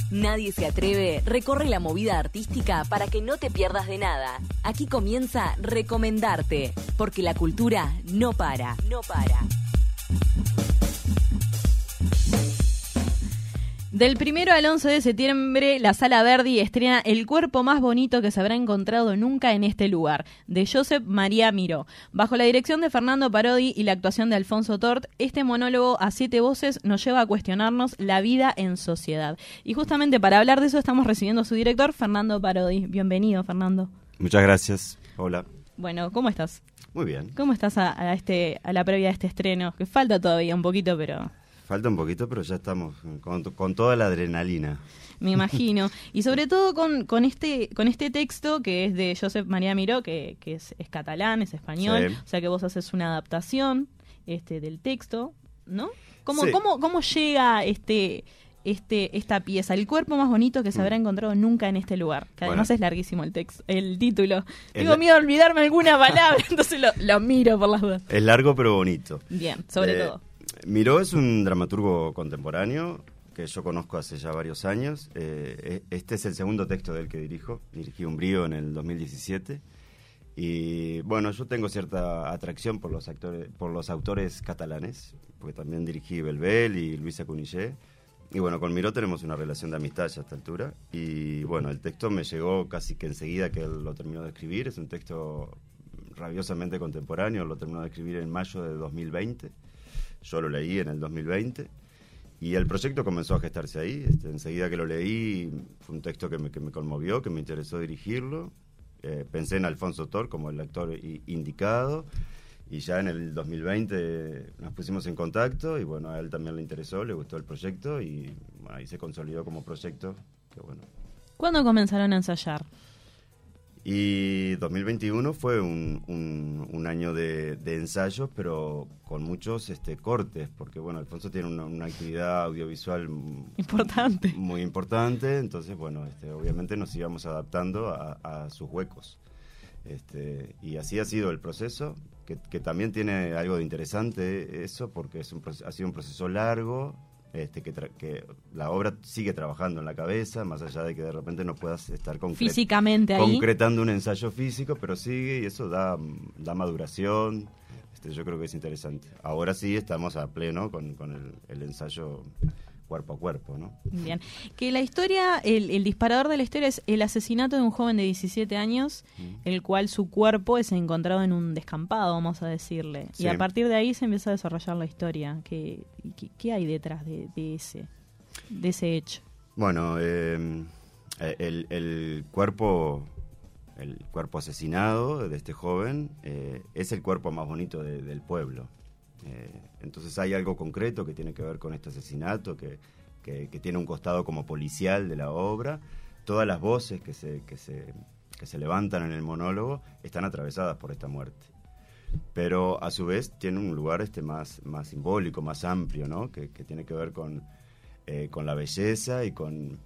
Nadie se atreve, recorre la movida artística para que no te pierdas de nada. Aquí comienza Recomendarte, porque la cultura no para. Del 1 al 11 de septiembre, la Sala Verdi estrena El cuerpo más bonito que se habrá encontrado nunca en este lugar, de Josep María Miró. Bajo la dirección de Fernando Parodi y la actuación de Alfonso Tort, este monólogo a 7 voces nos lleva a cuestionarnos la vida en sociedad. Y justamente para hablar de eso estamos recibiendo a su director, Fernando Parodi. Bienvenido, Fernando. Muchas gracias. Hola. Bueno, ¿cómo estás? Muy bien. ¿Cómo estás a la previa de este estreno? Que falta todavía un poquito, pero... Falta un poquito, pero ya estamos con toda la adrenalina. Me imagino. Y sobre todo con este texto que es de Josep María Miró, que es catalán, es español. Sí. O sea que vos haces una adaptación del texto, ¿no? ¿Cómo llega esta pieza? El cuerpo más bonito que se habrá encontrado nunca en este lugar. Que además es larguísimo el título. Tengo miedo de olvidarme alguna palabra, entonces lo miro por las dudas. Es largo pero bonito. Bien, sobre todo. Miró es un dramaturgo contemporáneo que yo conozco hace ya varios años. Este es el segundo texto del que dirijo. Dirigí Umbrío en el 2017. Y bueno, yo tengo cierta atracción por los autores catalanes, porque también dirigí Belbel y Luisa Cunillé. Y bueno, con Miró tenemos una relación de amistad ya a esta altura. Y bueno, el texto me llegó casi que enseguida que él lo terminó de escribir. Es un texto rabiosamente contemporáneo. Lo terminó de escribir en mayo de 2020. Yo lo leí en el 2020 y el proyecto comenzó a gestarse ahí. Enseguida que lo leí, fue un texto que me conmovió, que me interesó dirigirlo. Pensé en Alfonso Tort como el actor indicado y ya en el 2020 nos pusimos en contacto y bueno, a él también le interesó, le gustó el proyecto y ahí se consolidó como proyecto. Que bueno. ¿Cuándo comenzaron a ensayar? Y 2021 fue un año de ensayos, pero con muchos cortes, porque bueno, Alfonso tiene una actividad audiovisual importante, muy importante, entonces bueno, obviamente nos íbamos adaptando a sus huecos. Y así ha sido el proceso, que también tiene algo de interesante eso, porque ha sido un proceso largo. Que la obra sigue trabajando en la cabeza, más allá de que de repente no puedas estar físicamente ahí concretando un ensayo físico, pero sigue y eso da maduración. Yo creo que es interesante. Ahora sí estamos a pleno con el ensayo cuerpo a cuerpo, ¿no? Bien. Que la historia, el disparador de la historia es el asesinato de un joven de 17 años, el cual su cuerpo es encontrado en un descampado, vamos a decirle. Sí. Y a partir de ahí se empieza a desarrollar la historia. ¿Qué hay detrás de ese hecho? Bueno, el cuerpo asesinado de este joven es el cuerpo más bonito del pueblo. Entonces hay algo concreto que tiene que ver con este asesinato, que tiene un costado como policial de la obra. Todas las voces que se levantan en el monólogo están atravesadas por esta muerte. Pero a su vez tiene un lugar más simbólico, más amplio, ¿no? Que tiene que ver con la belleza y con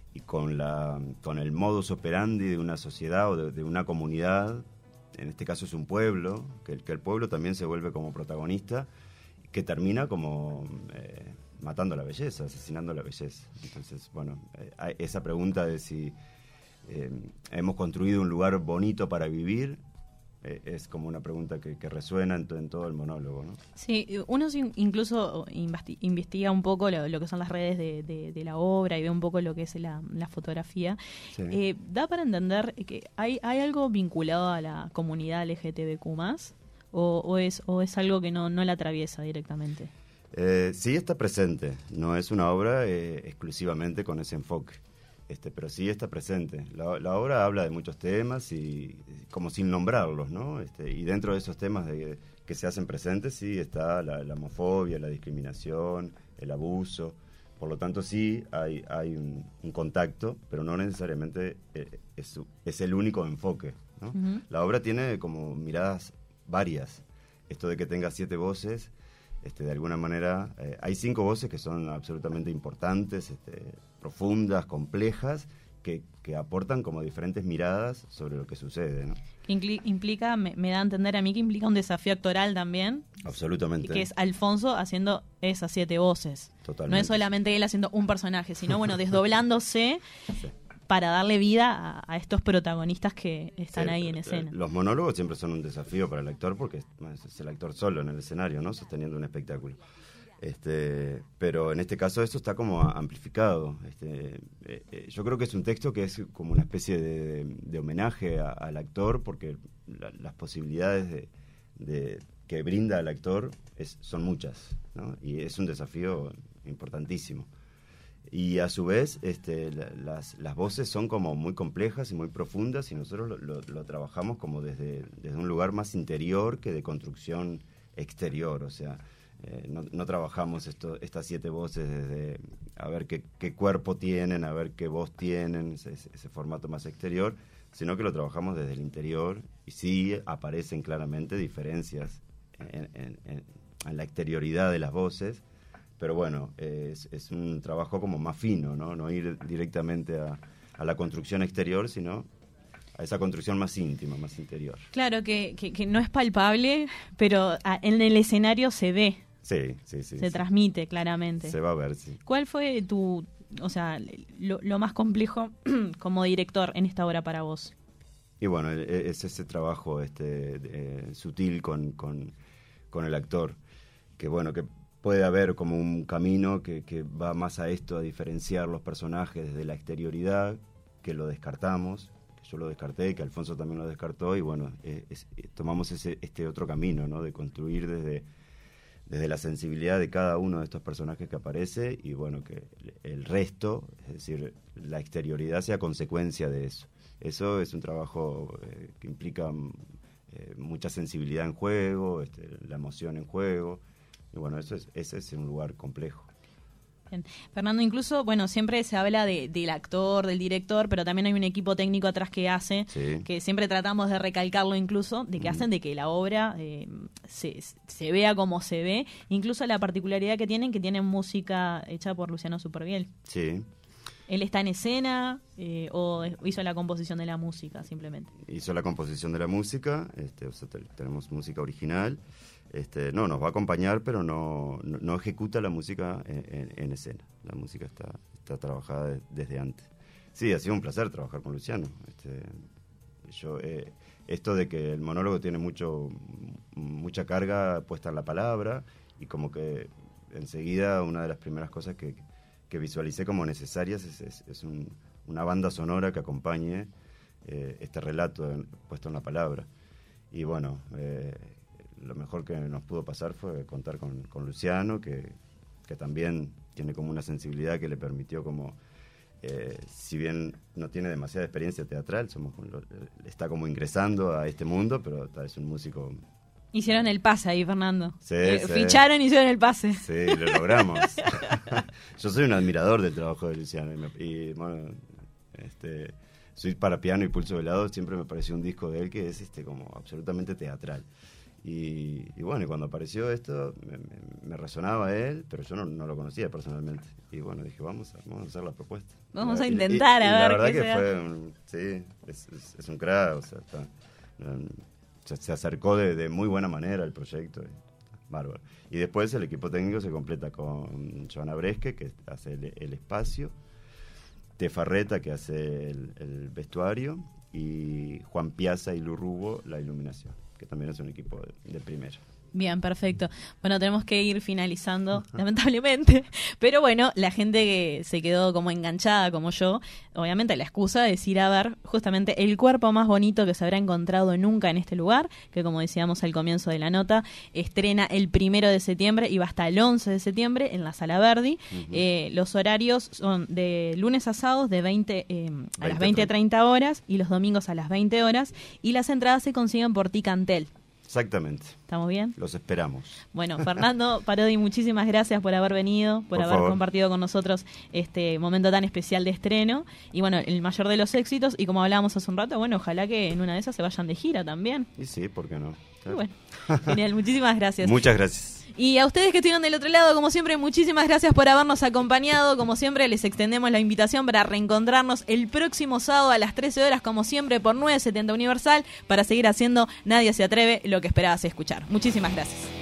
el modus operandi de una sociedad o de una comunidad. En este caso es un pueblo, que el pueblo también se vuelve como protagonista, que termina como matando la belleza, asesinando la belleza. Entonces, bueno, esa pregunta de si hemos construido un lugar bonito para vivir, es como una pregunta que resuena en todo el monólogo, ¿no? Sí, uno incluso investiga un poco lo que son las redes de la obra y ve un poco lo que es la fotografía. Sí. ¿Da para entender que hay algo vinculado a la comunidad LGTBQ+, o es algo que no la atraviesa directamente? Sí está presente, no es una obra exclusivamente con ese enfoque. Pero sí está presente. La obra habla de muchos temas y como sin nombrarlos, ¿no? Y dentro de esos temas que se hacen presentes sí está la homofobia, la discriminación, el abuso. Por lo tanto sí hay un contacto, pero no necesariamente es el único enfoque, ¿no? Uh-huh. La obra tiene como miradas varias. Esto de que tenga 7 voces, de alguna manera hay 5 voces que son absolutamente importantes, profundas, complejas, que aportan como diferentes miradas sobre lo que sucede, ¿no? Implica, me da a entender a mí que implica un desafío actoral también. Absolutamente. Que es Alfonso haciendo esas 7 voces. Totalmente. No es solamente él haciendo un personaje, sino bueno, desdoblándose sí. para darle vida a estos protagonistas que están ahí en escena. Los monólogos siempre son un desafío para el actor porque es el actor solo en el escenario, ¿no? Sosteniendo un espectáculo. Pero en este caso esto está como amplificado. Yo creo que es un texto que es como una especie de homenaje al actor, porque las posibilidades que brinda el actor son muchas, ¿no? Y es un desafío importantísimo. Y a su vez las voces son como muy complejas y muy profundas, y nosotros lo trabajamos como desde un lugar más interior que de construcción exterior. O sea, no trabajamos estas 7 voces desde a ver qué cuerpo tienen, a ver qué voz tienen, ese formato más exterior, sino que lo trabajamos desde el interior, y sí aparecen claramente diferencias en la exterioridad de las voces, pero bueno, es un trabajo como más fino, no ir directamente a la construcción exterior, sino a esa construcción más íntima, más interior. Claro, que no es palpable, pero en el escenario se ve. Sí. Se transmite claramente. Se va a ver, sí. ¿Cuál fue lo más complejo como director en esta obra para vos? Y bueno, es ese trabajo sutil con el actor, que bueno, que puede haber como un camino que va más a esto, a diferenciar los personajes desde la exterioridad, que lo descartamos, que yo lo descarté, que Alfonso también lo descartó, y bueno, tomamos este otro camino, ¿no? De construir desde la sensibilidad de cada uno de estos personajes que aparece, y bueno, que el resto, es decir, la exterioridad sea consecuencia de eso. Eso es un trabajo que implica mucha sensibilidad en juego, la emoción en juego, y bueno, ese es un lugar complejo. Bien. Fernando, incluso, bueno, siempre se habla del actor, del director, pero también hay un equipo técnico atrás que hace, sí. que siempre tratamos de recalcarlo incluso, de que hacen de que la obra se vea como se ve, incluso la particularidad que tienen música hecha por Luciano Superviel. Sí. ¿Él está en escena o hizo la composición de la música simplemente? Hizo la composición de la música, tenemos música original. No, nos va a acompañar, pero no ejecuta la música en escena. La música está trabajada desde antes. Sí, ha sido un placer trabajar con Luciano. Esto de que el monólogo tiene mucha carga puesta en la palabra, y como que enseguida una de las primeras cosas que visualicé como necesarias es una banda sonora que acompañe este relato puesto en la palabra. Y bueno, lo mejor que nos pudo pasar fue contar con Luciano, que también tiene como una sensibilidad que le permitió como, si bien no tiene demasiada experiencia teatral, está como ingresando a este mundo, pero es un músico. Hicieron el pase ahí, Fernando. Sí. Ficharon y hicieron el pase. Sí, lo logramos. Yo soy un admirador del trabajo de Luciano, y bueno, soy para piano y pulso velado, siempre me pareció un disco de él que es como absolutamente teatral. Y bueno, y cuando apareció esto, me resonaba él, pero yo no lo conocía personalmente. Y bueno, dije, vamos a hacer la propuesta. Vamos a intentar, a ver. La verdad que es un crack, o sea, se acercó de muy buena manera al proyecto. Bárbaro. Y después el equipo técnico se completa con Joana Bresque, que hace el espacio, Tefarreta, que hace el vestuario, y Juan Piazza y Lu Rubo, la iluminación, que también es un equipo de primera. Bien, perfecto. Bueno, tenemos que ir finalizando, lamentablemente. Pero bueno, la gente que se quedó como enganchada, como yo, obviamente la excusa es ir a ver justamente el cuerpo más bonito que se habrá encontrado nunca en este lugar, que como decíamos al comienzo de la nota, estrena el 1 de septiembre y va hasta el 11 de septiembre en la Sala Verdi. Los horarios son de lunes a sábados de a las 20:30 horas y los domingos a las 20 horas. Y las entradas se consiguen por Ticantel. Exactamente. ¿Estamos bien? Los esperamos. Bueno, Fernando Parodi, muchísimas gracias por haber venido, por haber compartido con nosotros este momento tan especial de estreno. Y bueno, el mayor de los éxitos. Y como hablábamos hace un rato, bueno, ojalá que en una de esas se vayan de gira también. Y sí, ¿por qué no? Y bueno, genial, muchísimas gracias. Muchas gracias. Y a ustedes que estuvieron del otro lado, como siempre, muchísimas gracias por habernos acompañado. Como siempre, les extendemos la invitación para reencontrarnos el próximo sábado a las 13 horas, como siempre, por 970 Universal, para seguir haciendo Nadie se atreve, lo que esperabas escuchar. Muchísimas gracias.